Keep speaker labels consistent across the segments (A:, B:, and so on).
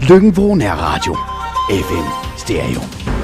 A: Løkken-Vrå Nærradio. FM Stereo.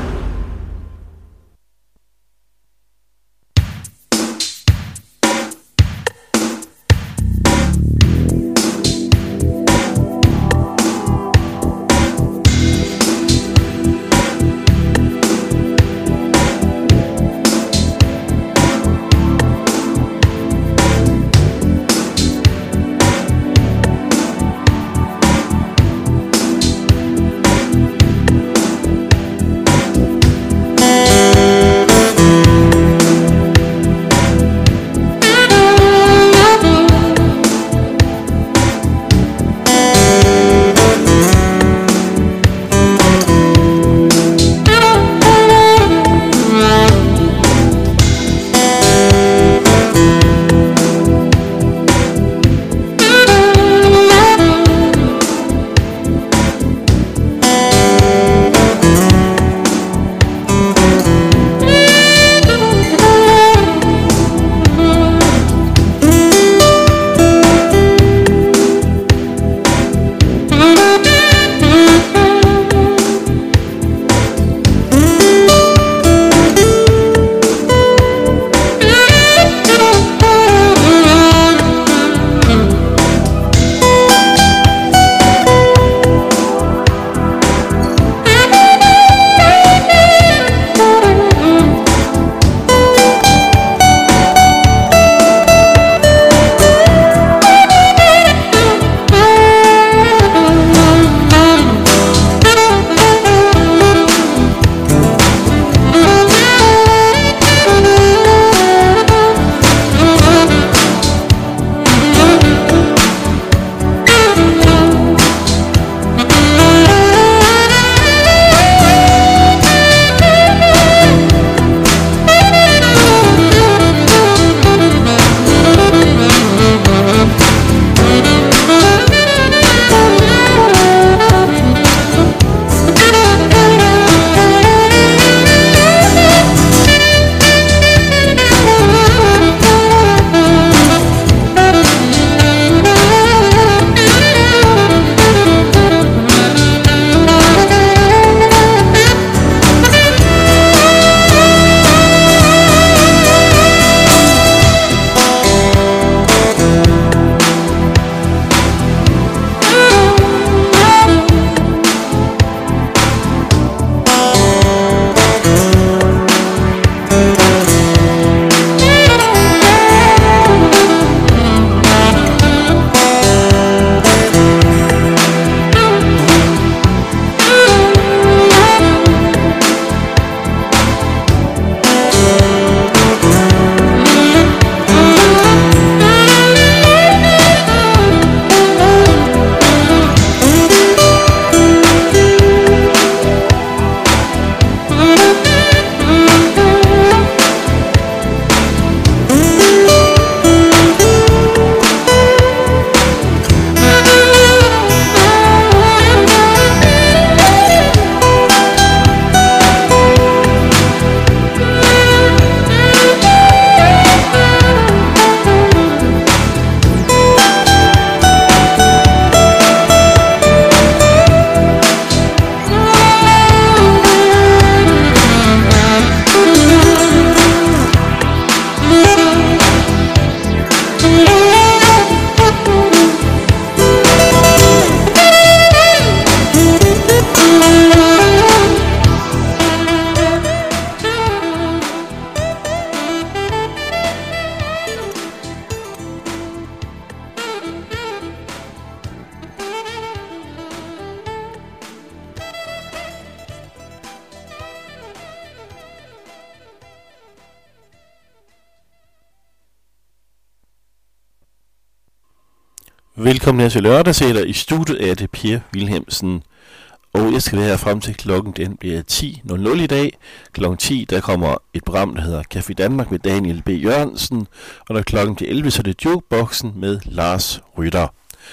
B: Velkommen her til lørdagsætter. I studiet er det Per Wilhelmsen. Og jeg skal være her frem til klokken, den bliver 10.00 i dag. Klokken 10, der kommer et program, der hedder Café Danmark med Daniel B. Jørgensen. Og når klokken bliver 11, så er det Jukeboxen med Lars Rytter.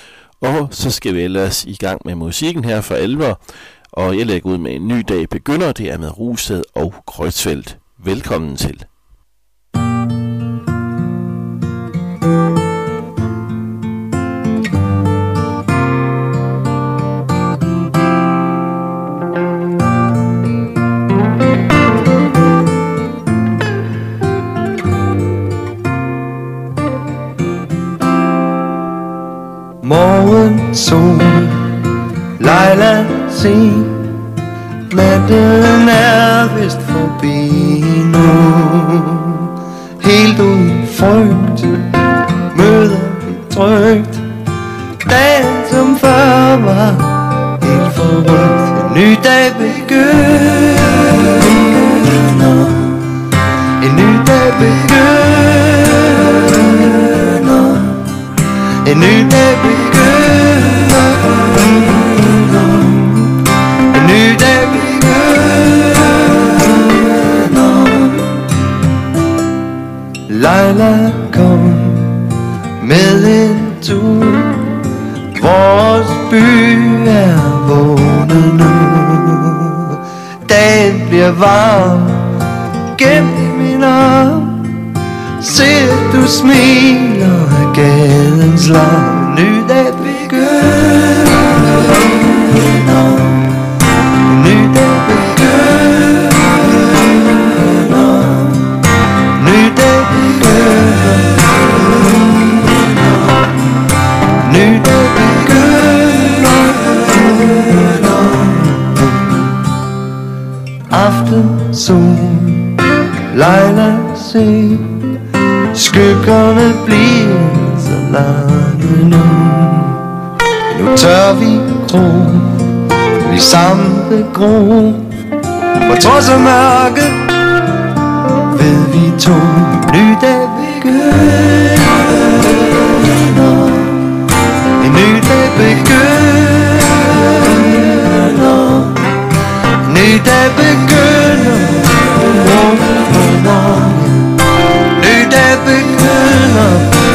B: Og så skal vi ellers i gang med musikken her for alvor. Og jeg lægger ud med en ny dag begynder. Det er med Rusted og Kreutzfeldt. Velkommen til.
C: morgensol. Leila, se, natten er vist forbi nu. Helt uden frygt møder vi trygt dagen som før var helt forrygt. En ny dag begynder, en ny dag begynder, en ny dag begynder, en ny dag begynder. Leila, kom med en tur. Vores by er vågnet nu. Dagen bliver varm gennem min arm. Se, du smiler af gadens larm. Ny dag begynder, ny dag begynder, ny dag begynder, ny dag begynder. Aftensol, Leila, se, skyggerne bliver så lange nu. Nu tør vi gro, vi samle gro. På trods af mørket ved vi to. Ny dag begynder, en ny dag begynder, en ny dag begynder, ny dag begynder.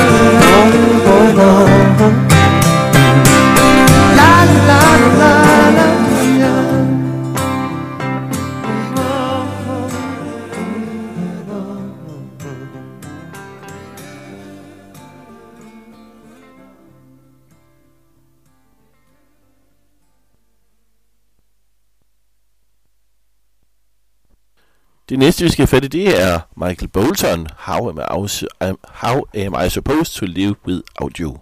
C: La la la la la.
B: Det næste, vi skal fatte, det er Michael Bolton. How am I supposed to live without you?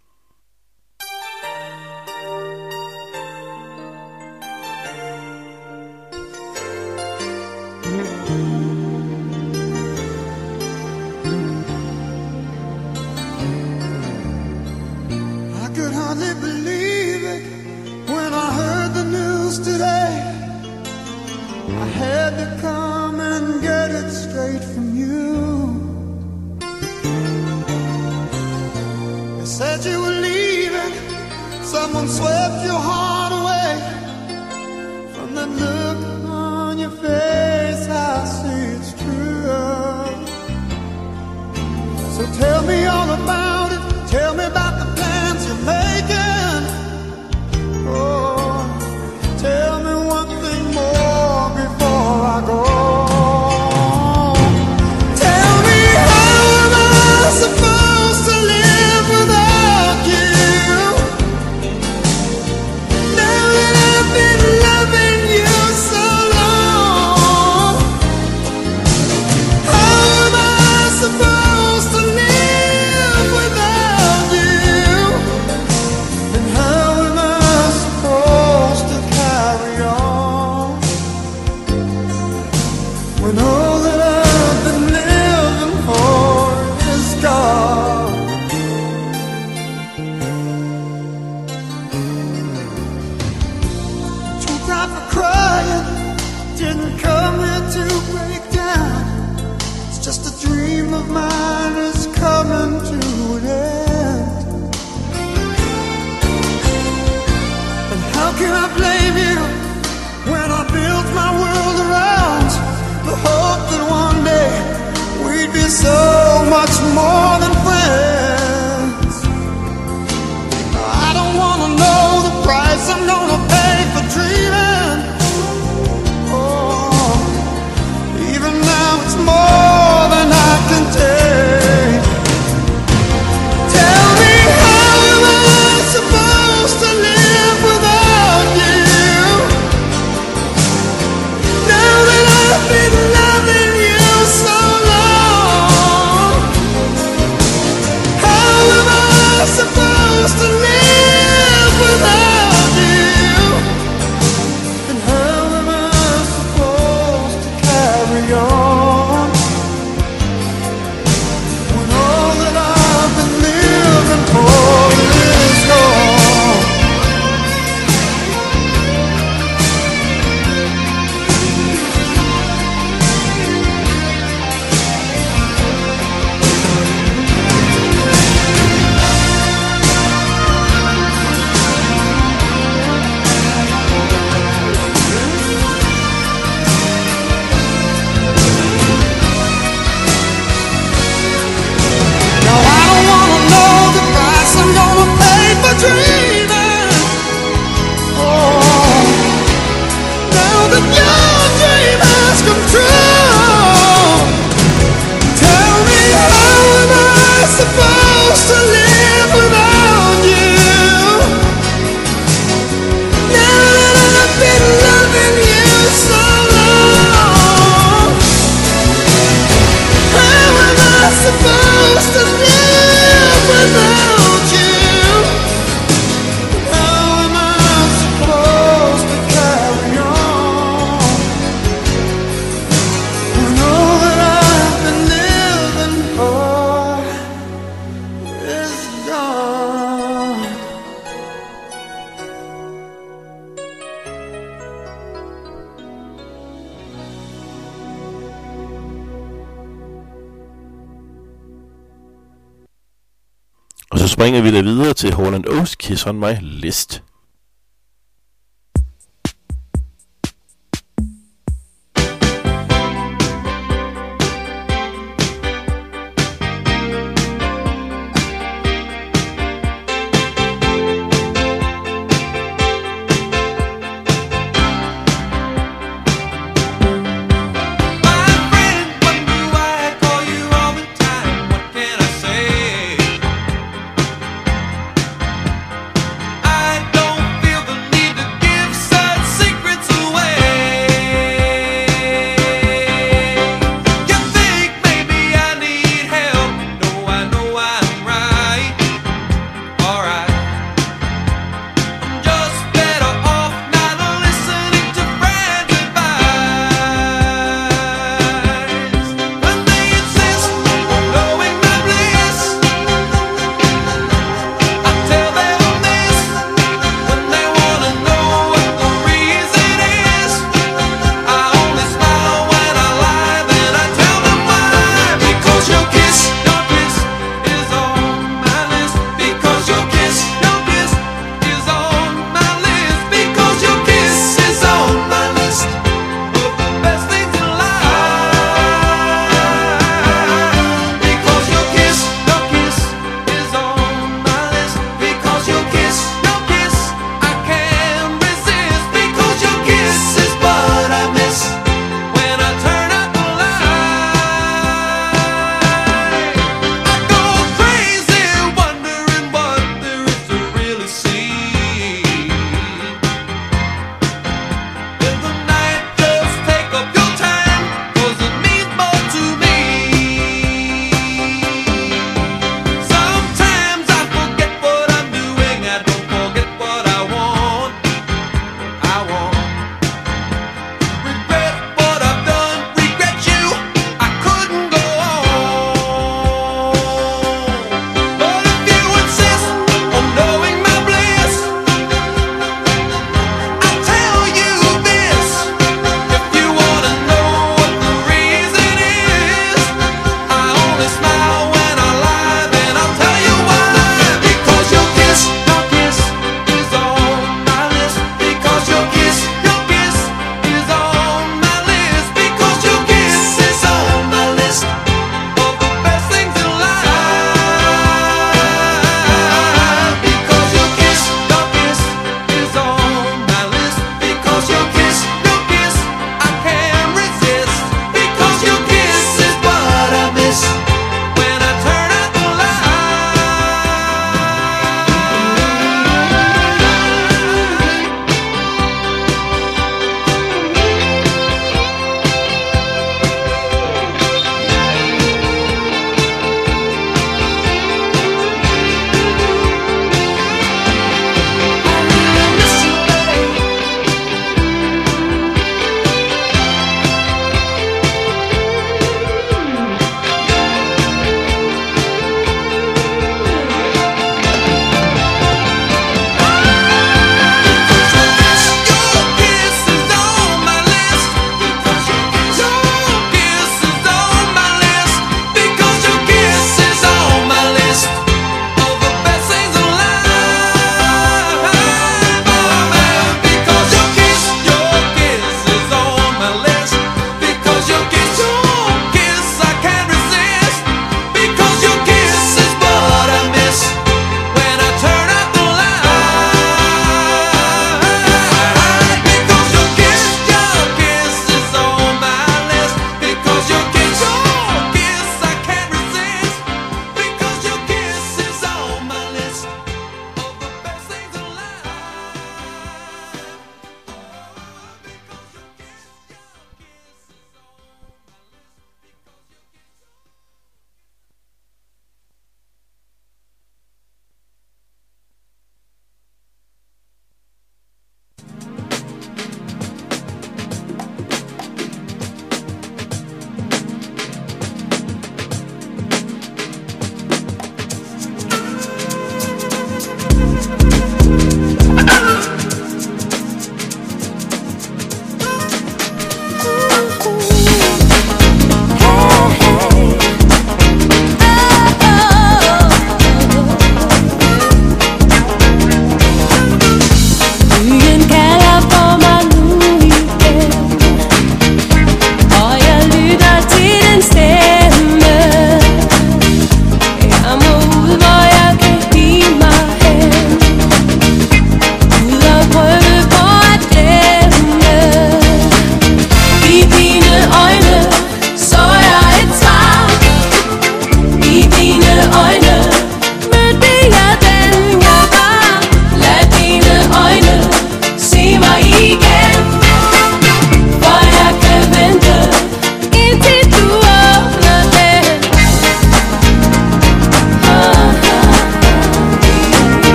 D: I could hardly believe it when I heard the news today. I had to come and get it straight from you. They said you were leaving, someone swept your heart away. From that look on your face, I see it's true. So tell me all about it, tell me about the plans you're making. Oh, tell me one thing more before I go. Tell me, how am I supposed to live without you? Now that I've been loving you so long, how am I supposed to live without you? And how am I supposed to carry on when all that I've been living for is gone? Too proud for crying, didn't come here to break down. It's just a dream of mine is coming to an end. And how can I blame you when I built my world around the hope that one day we'd be so much more than friends? I don't wanna know the price I'm gonna pay for dreaming. Oh, even now it's more than I can take. Tell me, how am I supposed to live without you? Now that I've been loving you so long, how am I supposed to live
B: springer vi da videre til Holland Oates, Kiss on My List.
E: I don't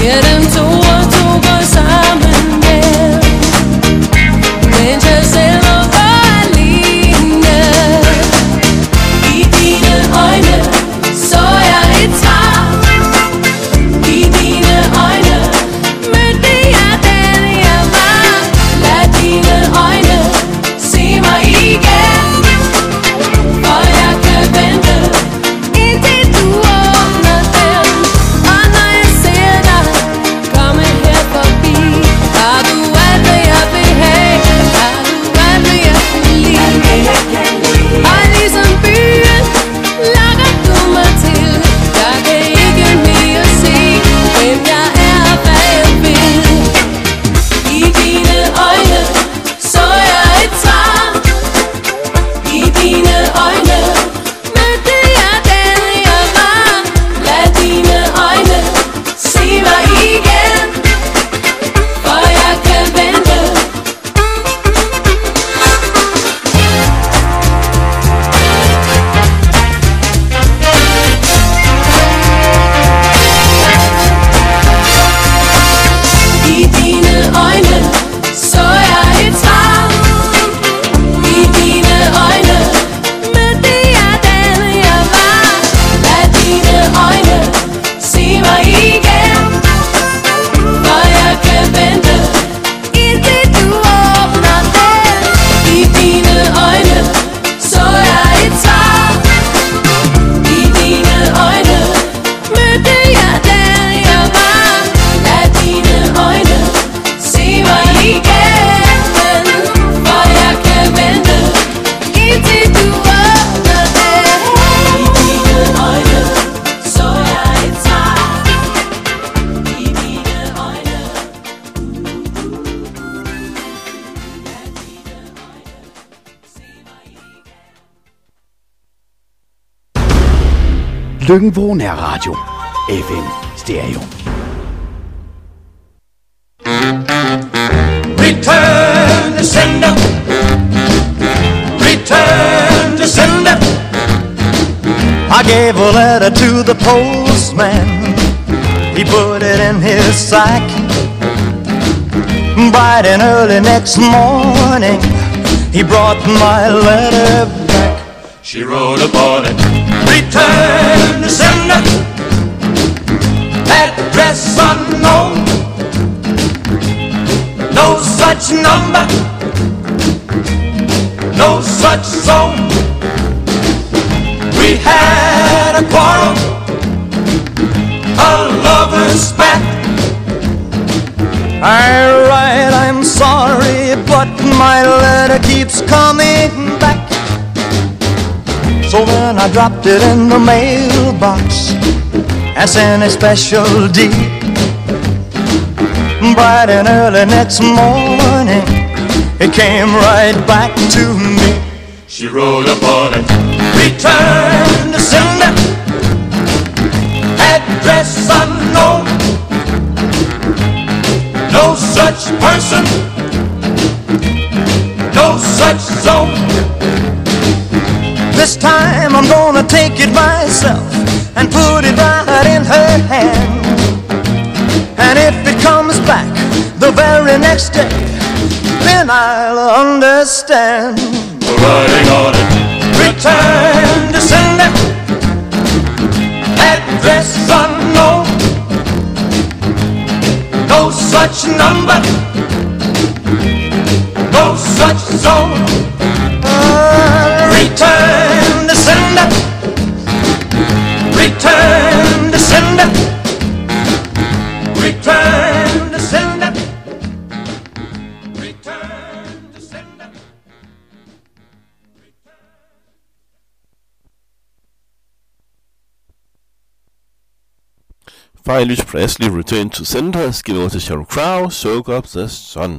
E: ser dem to og to gå sammen hjem. Mens jeg selv må gå alene. I dine øjne så jeg et svar. I dine øjne mødte jeg den jeg var. Lad dine øjne se mig igen, for jeg kan vente indtil du åbner dem. Og når jeg ser dig komme her forbi, har du alt hvad jeg vil have, har du alt hvad jeg kunne lide. Og ligesom byen lokker du mig til. Jeg kan ikke mere se hvem jeg er og hvad jeg vil. I dine øjne så jeg et svar. I dine øjne mødte jeg den jeg var. Lad dine øjne se mig igen, for jeg kan vente. I dine øjne så jeg et svar. I dine øjne mødte jeg den jeg var. Lad dine øjne se mig igen, for jeg kan vente indtil du åbner den. I dine øjne så jeg et svar. I dine øjne mødte jeg den jeg var. Lad dine øjne se mig igen, for jeg kan vente indtil du åbner den. I dine øjne så jeg et svar. I dine øjne. Lad dine øjne se mig igen.
A: Lykken-Vrå Nærradio. FM Stereo.
C: Return to sender. Return to sender. I gave a letter to the postman. He put it in his sack. Bright and early next morning, he brought my letter back. She wrote upon it, return to sender. Address unknown. No such number, no such zone. We had a quarrel, a lover's spat. I write, I'm sorry, but my letter keeps coming back. So then I dropped it in the mailbox and sent a special deed. Bright and early next morning, it came right back to me. She wrote upon it, return to sender. Address unknown. No such person, no such zone. This time I'm gonna take it myself and put it right in her hand. And if it comes back the very next day, then I'll understand. Writing on it, return to sender. Address unknown. No such number, no such zone. Return to sender. Return to sender. Return to sender. Return to sender.
B: Fra Elvis Presley, Return to Sender, skal vi over til Sheryl Crow, Soak Up the Sun.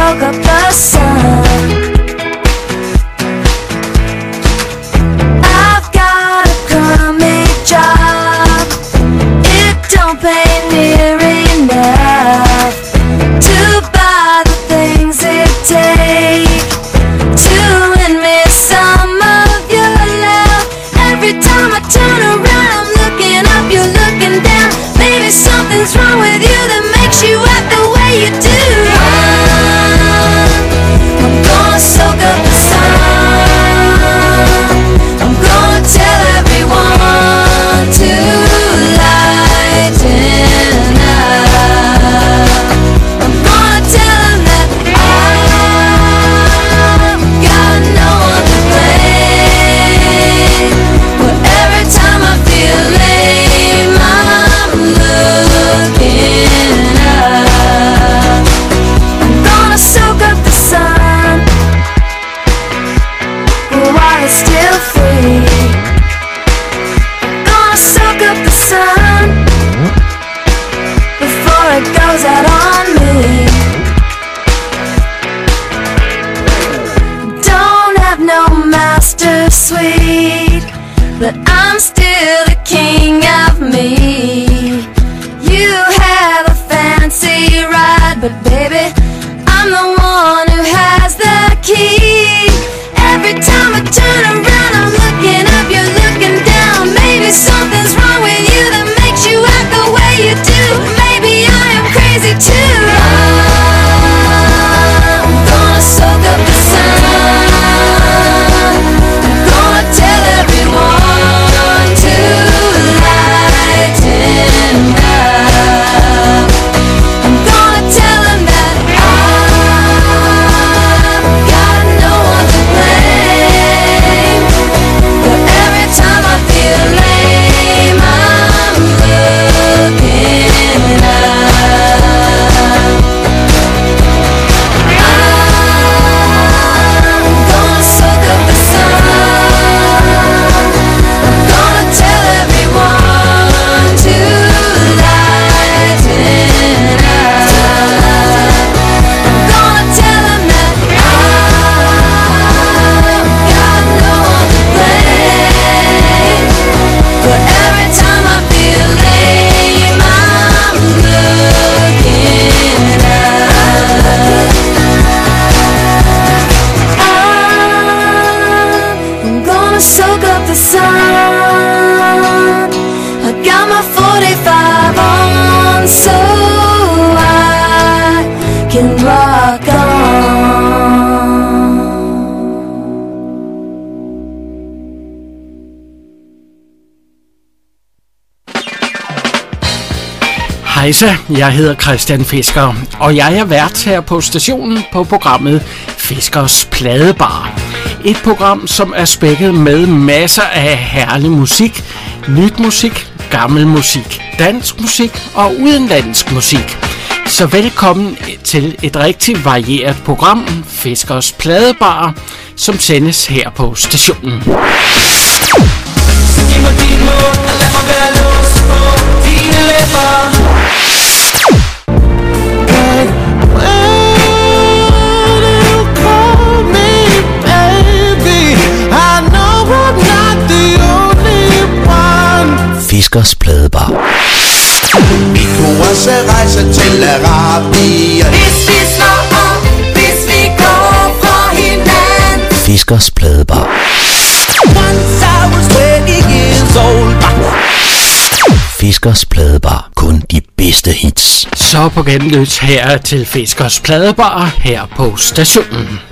E: soak up the sun. I've got a crummy job. It don't pay near enough to buy the things it takes to win me some of your love. Every time I turn around, I'm looking up, you're looking down. Maybe something's wrong with you that makes you act the way you do. I'm gonna soak up the sun. I'm gonna tell everyone to lighten up. I'm gonna tell them that I've got no one to blame. But every time I feel lame, I'm looking up. I'm gonna soak up the sun while it's still free. I'm gonna soak up the sun before it goes out on me. Don't have no master suite, but I'm still the king of me. You have a fancy ride, but baby, I'm the one who has the key. Every time I turn around, I'm looking up, you're looking down. Maybe something's wrong with you that makes you act the way you do. Maybe I am crazy too. I'm gonna soak up the sun. I'm gonna tell everyone to lighten up. I'm gonna tell them that I've got no one to blame. But every time I feel lame, I'm looking up. I'm gonna soak up the sun. I'm gonna tell everyone to lighten up. I'm gonna tell them that I've got no one to blame. But every time I feel lame, I'm looking up. I'm gonna soak up the sun. I got my 45 on so I can rock on.
F: Hejsa, jeg hedder Christian Fisker, og jeg er vært her på stationen på programmet Fiskers Pladebar. Et program, som er spækket med masser af herlig musik, nyt musik, gammel musik, dansk musik og udenlandsk musik. Så velkommen til et rigtig varieret program, Fiskers Pladebar, som sendes her på stationen.
G: Giv mig dit mund, og lad mig være låst på dine læber.
A: Fiskers Pladebar.
C: Vi kunne også rejse til Arabien,
E: Hvis vi slår op, hvis vi går fra hinanden.
A: Fiskers Pladebar.
C: once I was 20 years old.
A: Fiskers Pladebar. Kun de bedste hits.
F: Så på genlyt her til Fiskers Pladebar her på stationen.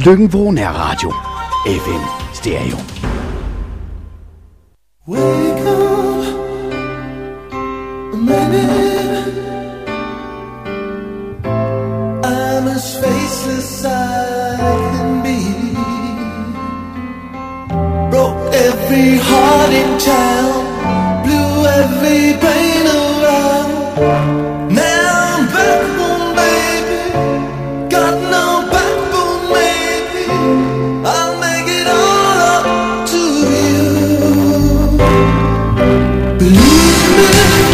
H: Løkken-Vrå Nærradio. FM Stereo.
D: Wake up, maybe I'm as faceless I can be. Broke every heart in town, blew every brain around. Now I'm back home, baby. Got no backbone, maybe. I'll make it all up to you. Believe me,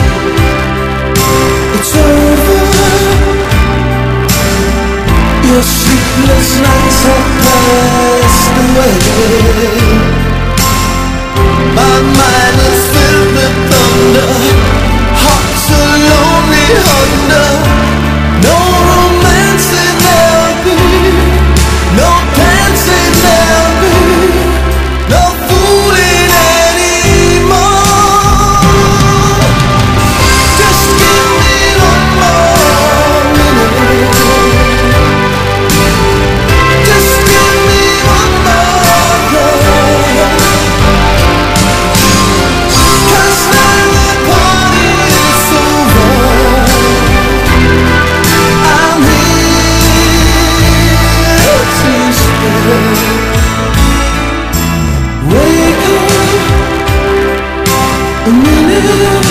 D: it's over. Your sleepless nights have passed away. My mind is filled with thunder. Heart's a lonely hunter. No romancing there'll be. No dancing there'll be. No fooling anymore. Just give me one more minute. Just give me one more day. 'Cause now the party is over. I'm here to stay. Wake up a minute.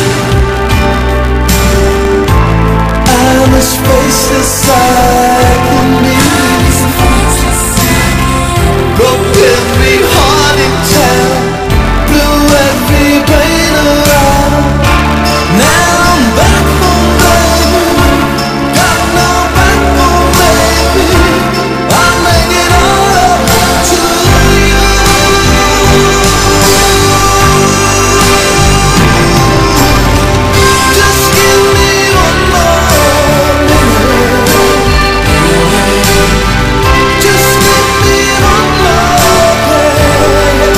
D: I'm as faceless I can be. Broke every heart in town, blew every brain around. Now I'm back home, baby. Got no backbone, baby. I'll make it all up to you. Just give me one more minute. Just give me one more day.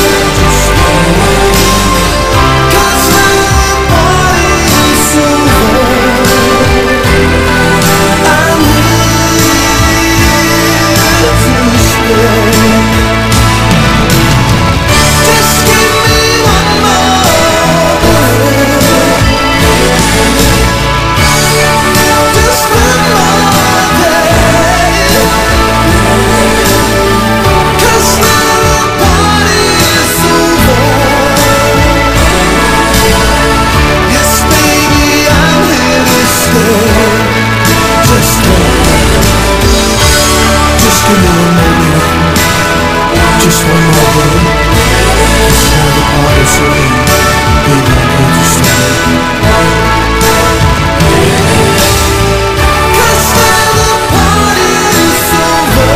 D: 'Cause now the party's over. I'm here to stay. Just give me one more day. Just one more day. 'Cause now the party's over. Yes, baby, I'm here to stay. Just give me one more minute. Just one more day. 'Cause now the party's over. Baby, I'm here to stay. 'Cause now the party's over.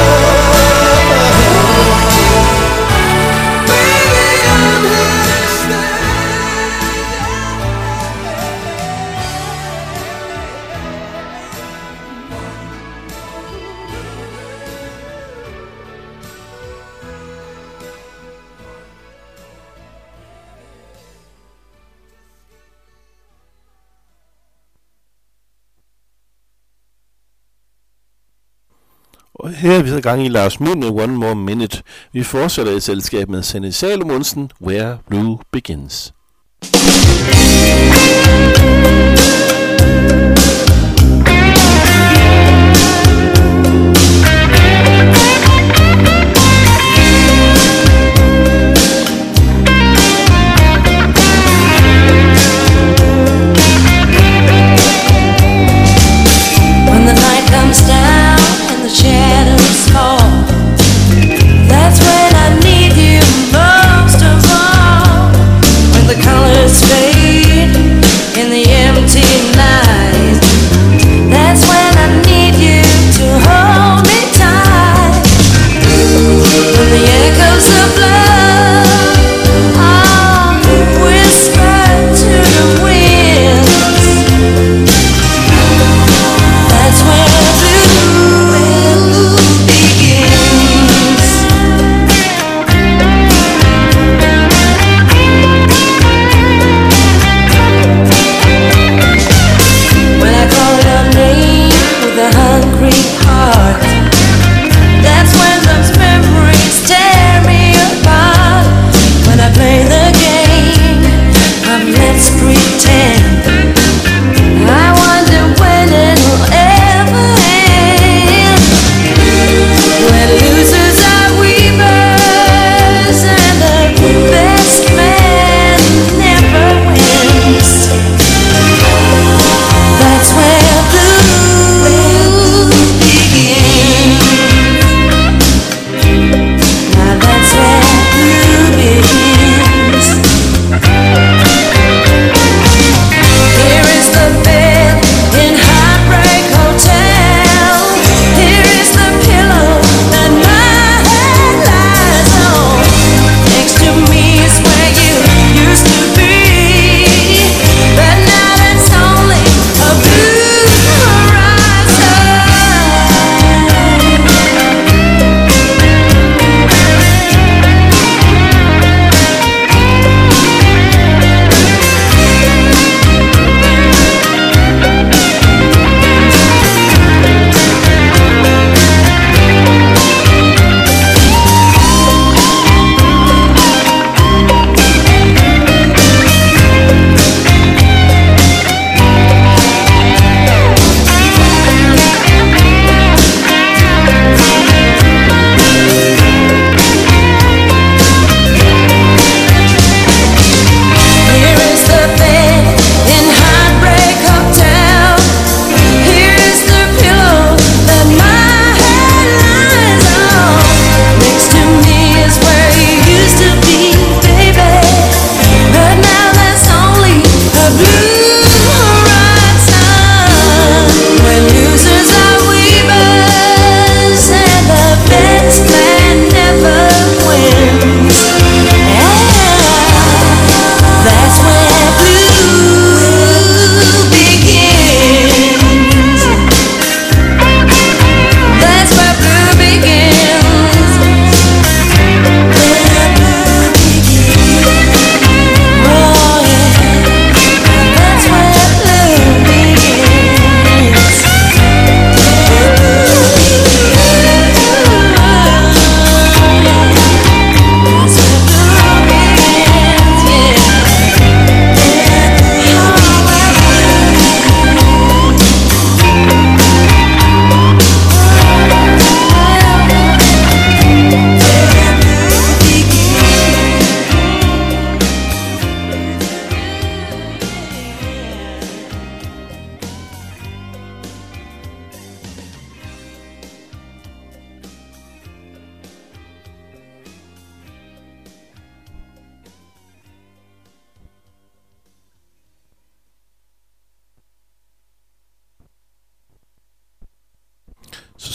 D: Baby, I'm here to stay.
B: Og her er vi så gang i Lars Muhl med One More Minute. Vi fortsætter i selskab med Sanne Salomonsen, Where Blue Begins.
E: When the night comes down and the shadows fall, that's when I need you most of all. When the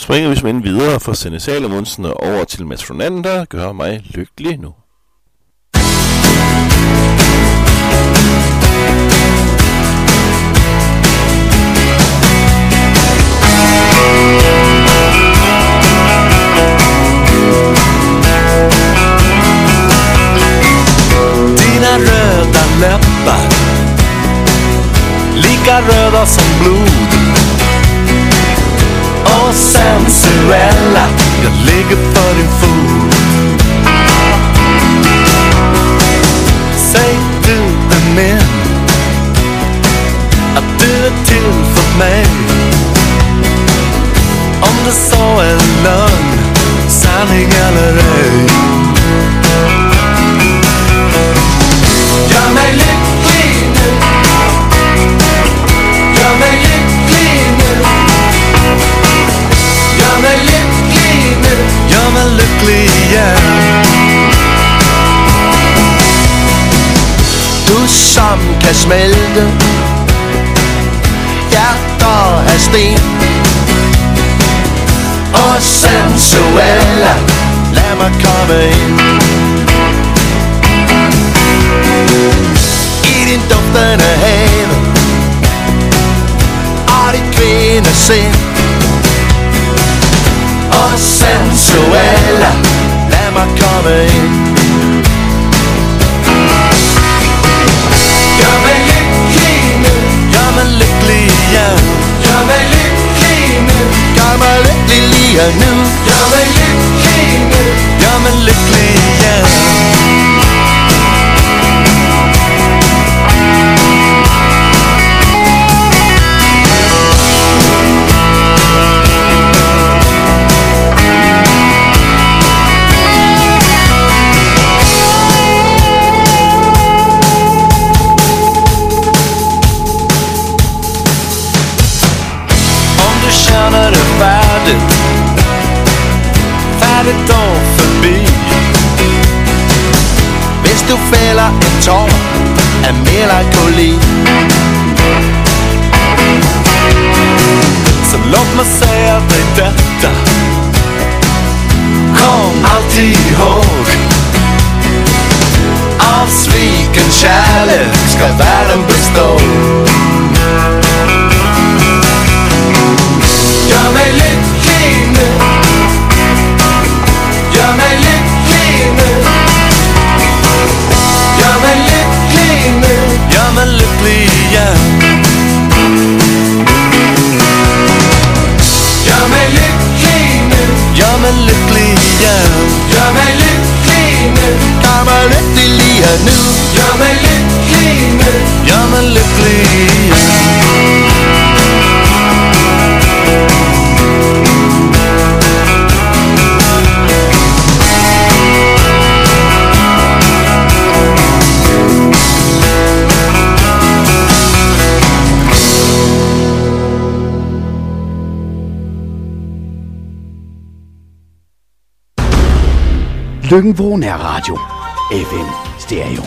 B: springer vi simpelthen videre fra Sanne Salomonsen og over til Mads Fronander, gør mig lykkelig nu.
C: Dina röda läppar, lika röda som blod, och sensuella, jag ligger för din fot. Säg du är min, att du är till för mig. Om det så är lögn, sanning eller ej. Gör mig lycklig nu, gör mig lycklig nu, gör mig lycklig nu, gör mig lycklig igen. Du som kan smelte hjärta är sten, och sensuella, lad mig komma in. I din doftande have og dit kvindesind, og sensuella, lad mig komme ind. Gør mig lykkelig nu, gør mig lykkelig igen. Gør mig lykkelig nu, gør mig lykkelig lige nu. Gør mig lykkelig nu, gør mig lykkelig igen. Känner det färdigt och förbi. Hvis du fælder en tår af melankoli, så låt mig säga dig detta. Kom alltid ihåg, av sviken kärlek ska världen bestå. Gör mig lycklig nu, gör mig lycklig nu, gör mig lycklig nu, gör mig lycklig igen. Gör mig lycklig nu, gör mig lycklig igen. Gör mig lycklig nu, gör mig lycklig nu. Gör mig lycklig nu, gör mig lycklig igen.
H: Lykken Radio. FM Stereo.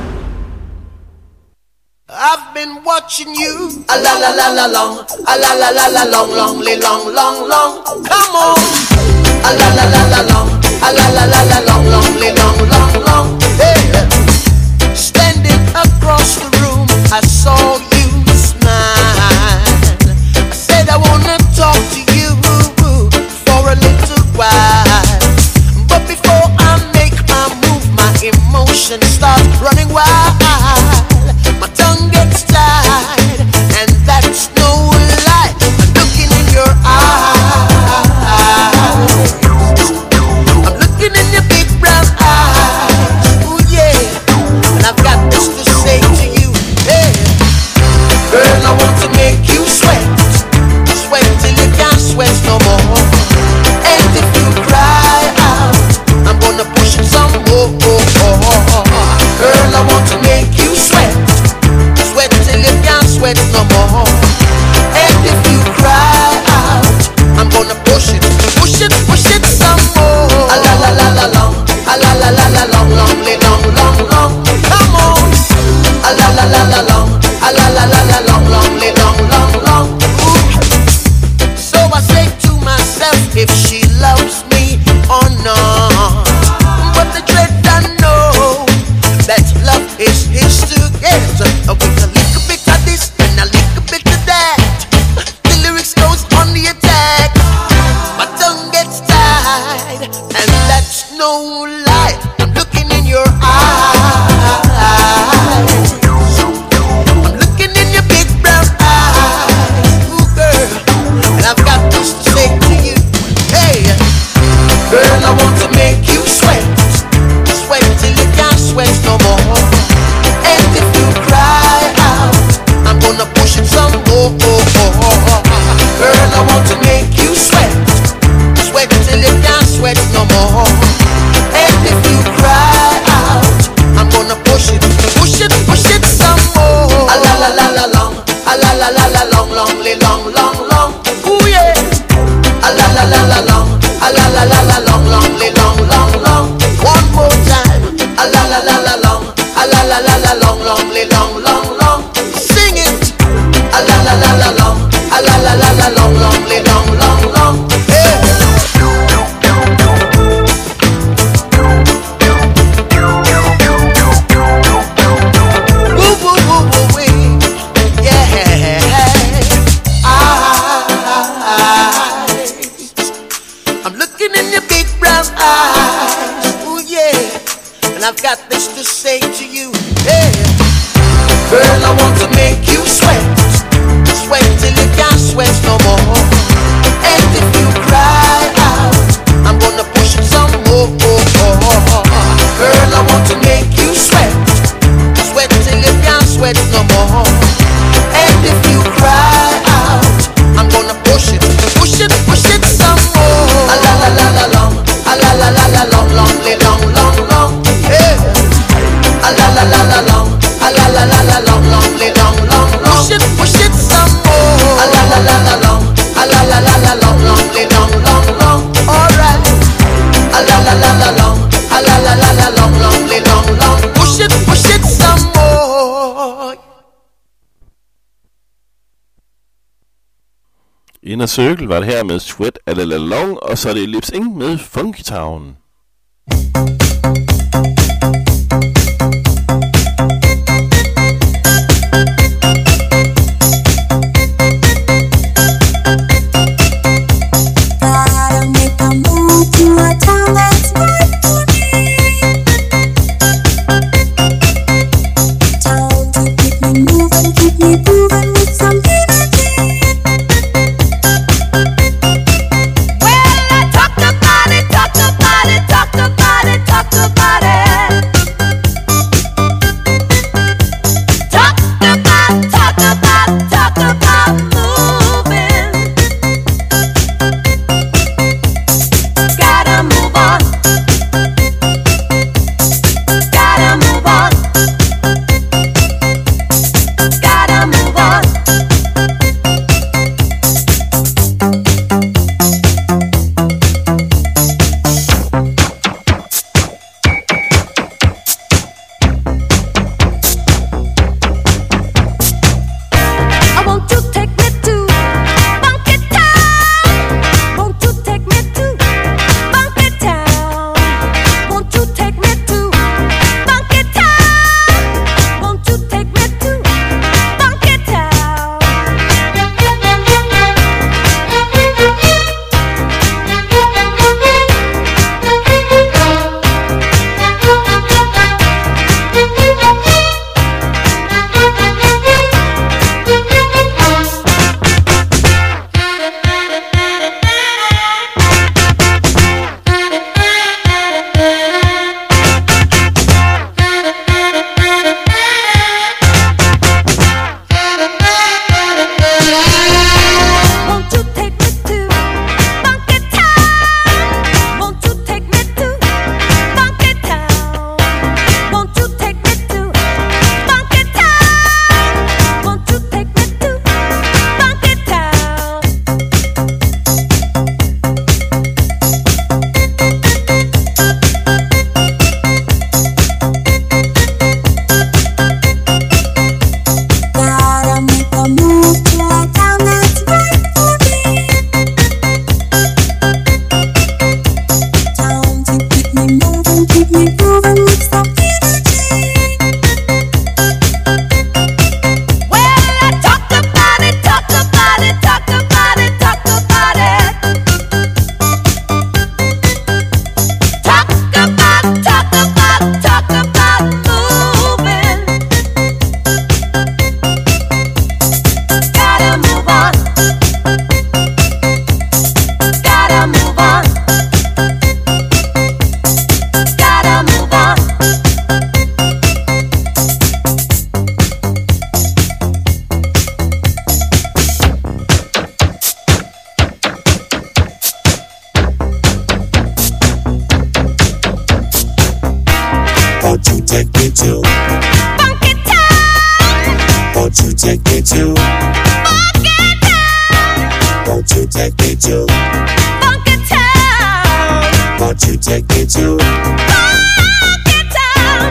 C: I've been watching you a la la la la long, a la la la la long, long, long, long. Come on, a la la la la long, a la la la la long, long, long. Hey, standing across the room, I saw you smile. I said I wanna talk to you for a little while, but before I make my move, my emotions start running wild. My tongue gets tied, and that's no lie. I'm looking in your eyes. no more. And if you cry out, I'm gonna push it some more. A la la la la long, a la la la la long, long. Ooh yeah. A la la la la long, a la la la la long, long. One more time. A la la la la long, a la la la la long, long. Sing it. A la la la la long, a la la la la long, long. Hey. I'm looking in your big brown eyes, ooh yeah, and I've got this to say to you, yeah. Girl, I want to make you sweat till you can't sweat no more. And if you cry out, I'm gonna push it some more. Girl, I want to make you sweat till you can't sweat no more. And if you cry out, I'm gonna push it some more. A la la la la long, a la la la la long, long. Yeah. A la la la la long, a la la la la long, long. Push it some more. A la la la la long, a la la la la long, long. Alright. A la la la la long, a la la la la long, long. Push it some more.
B: Inner Circle var det her med Sweat a la la long, og så er det Lip Sync med Funky Town.
E: Gotta move on.
I: to Funky Town? Won't you take me to Funky Town? Won't you take me to Funky Town? Won't you take me to Funky Town?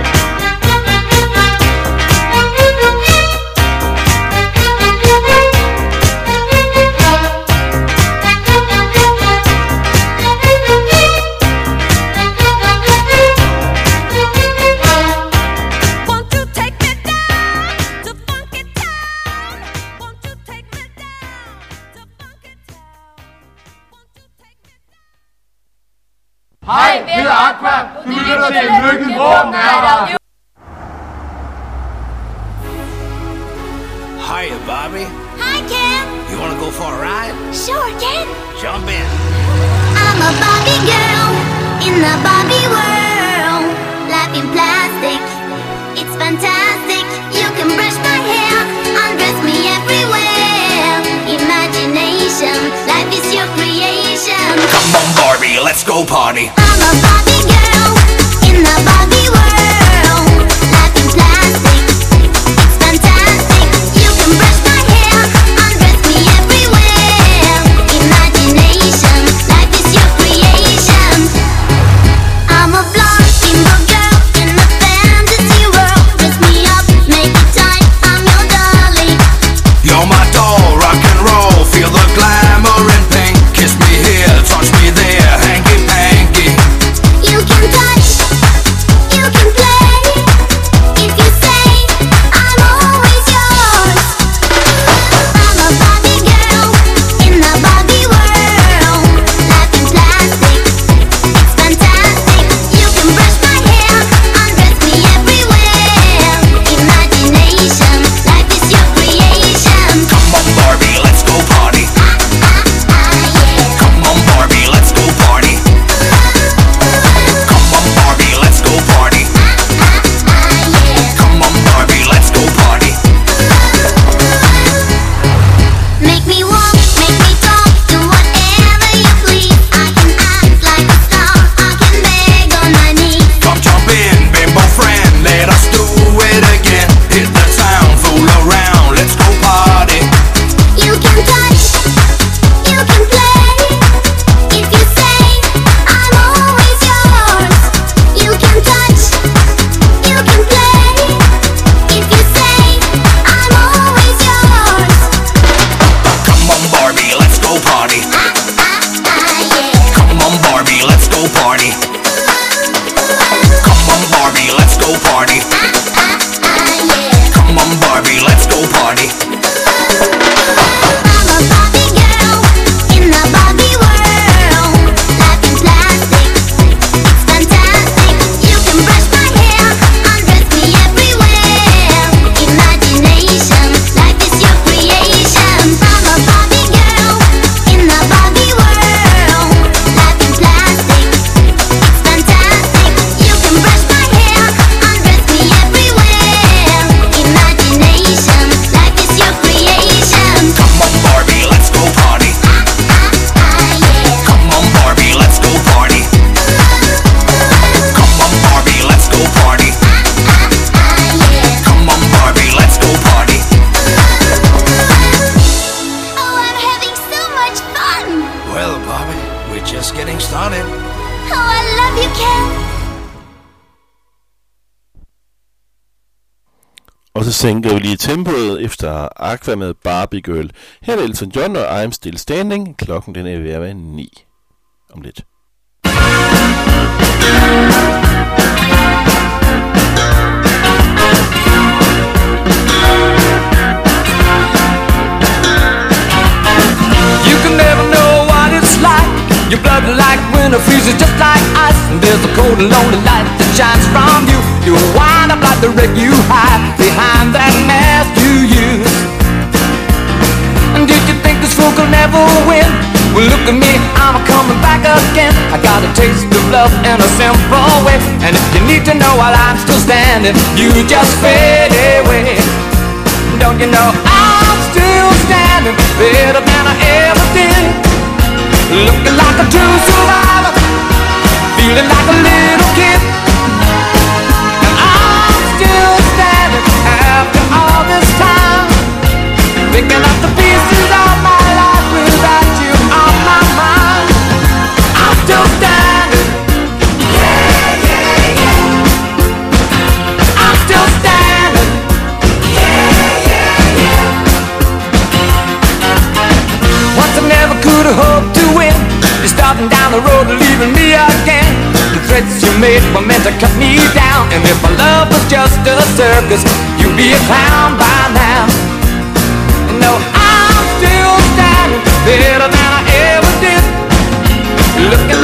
J: Hej, det er Aqua. Du lytter til Lykken, hvor nærmere.
K: Hiya, Bobby.
L: Hi, Ken.
K: You wanna go for a ride?
L: Sure, Ken.
K: Jump in.
L: I'm a Barbie girl in the Barbie world. Life in plastic, it's fantastic. You can brush my hair, undress me everywhere. Imagination, life is your creation.
K: Come on, Barbie, let's go party.
L: I'm a Barbie girl in the Barbie world. Life in plastic, it's fantastic. You can brush my hair, undress me everywhere. Imagination, life is your creation. I'm a blonde bimbo girl in a fantasy world. Dress me up, make it tight, I'm your dolly.
K: You're my doll, rock and roll. Feel the glamour and pink. Kiss me here, touch me there, hanky panky.
L: You can touch, you can play. If you say I'm always yours. I'm a Barbie girl in the Barbie world. Life in plastic, it's fantastic. You can brush my hair, undress me everywhere. Imagination, life is your creation.
K: Come on, Barbie, let's go party.
L: Yeah.
K: Come on, Barbie, let's go party. Come on, Barbie, let's go party.
L: Yeah.
K: Come on, Barbie, let's go party.
L: Make me walk, make me talk, do whatever you please. I can act like a star, I can beg on my knees.
K: Come jump in, bimbo friend, let us do it again. Hit the town, fool around, let's go party.
L: You can touch, you can play. If you say I'm always yours. You can touch, you can play. If you say I'm always yours.
K: Come on, Barbie, let's go party.
L: Yeah.
K: Come on, Barbie, let's go party. Come on, Barbie, let's go party.
L: Yeah.
K: Come on, Barbie, let's go party.
L: I'm a Barbie girl in the Barbie world. Life in plastic, it's fantastic. You can brush my hair, undress me everywhere. Imagination, life is your creation. I'm a Barbie girl in the Barbie world. Life in plastic, it's fantastic. You can brush my hair, undress me everywhere. Imagination, life is your creation.
K: Come on, Barbie, let's go party.
L: Yeah.
K: Come on, Barbie, let's go party. Come on, Barbie, let's go party.
L: Yeah.
K: Come on, Barbie, let's go party.
L: Oh, I'm having so much fun.
K: Well, Barbie, we're just getting started.
L: Oh, I love you, Ken.
B: Og så sænker vi lige tempoet efter Aqua med Barbie Girl. Her er Elton John og I'm Still Standing. Klokken den er ved at være 9 om lidt.
J: You can never know what it's like. Your blood like winter freezes just like ice. And there's a cold and lonely light that shines from you. You wind up like the wreck you hide behind that mask you use. And did you think this fool could never win? Well, look at me, I'm coming back again. I got a taste of love in a simple way. And if you need to know while I'm still standing, you just fade away. Don't you know I'm still standing better than I ever did? Looking like a true survivor, feeling like a little kid. And I'm still starting down the road and leaving me again. The threats you made were meant to cut me down. And if my love was just a circus, you'd be a clown by now. No, I'm still standing better than I ever did. Looking